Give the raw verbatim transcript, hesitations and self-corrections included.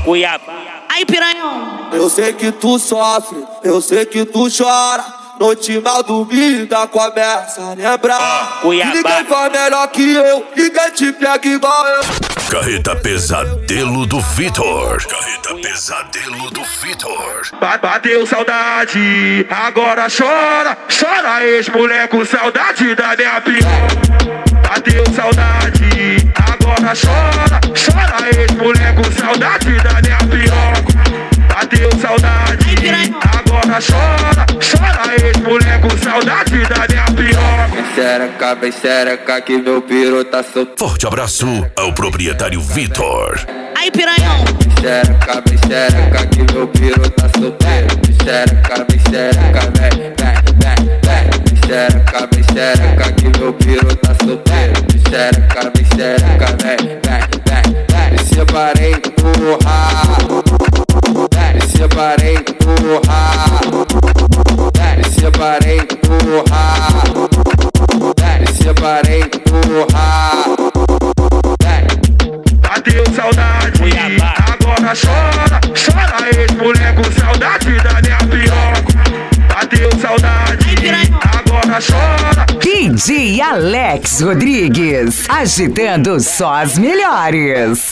Cuiabá. Aí, piranhão. Eu sei que tu sofre, eu sei que tu chora. Noite mal dormida começa a lembrar. Cuiabá. Que ninguém faz melhor que eu, ninguém te pega igual eu. Carreta Pesadelo do Vitor. Carreta Pesadelo do Vitor. Bateu saudade, agora chora. Chora, ex-mulher com saudade da minha piroca. Bateu saudade, agora chora. Chora, ex-mulher com saudade da minha piroca. Bateu saudade, agora chora. Chora, ex-mulher com saudade da minha piroca. Vem xereca, vem xereca que meu piro tá solto. Forte abraço ao proprietário Vitor. Aí, piranhão. Xereca, vem xereca que meu piro tá solteiro. Vem xereca, vem xereca, vem, vem, vem, vem. Vem xereca, vem xereca que meu piro tá solteiro. Vem xereca, vem xereca, vem, vem, vem, vem. Me separei, porra. Me separei, porra. Me separei, porra. Me separei, porra. Bateu saudade, Cuiabá. agora chora. Chora, ex-mulher com saudade da minha piroca. Bateu saudade, agora chora. D J Alex Rodrigues, agitando só as melhores.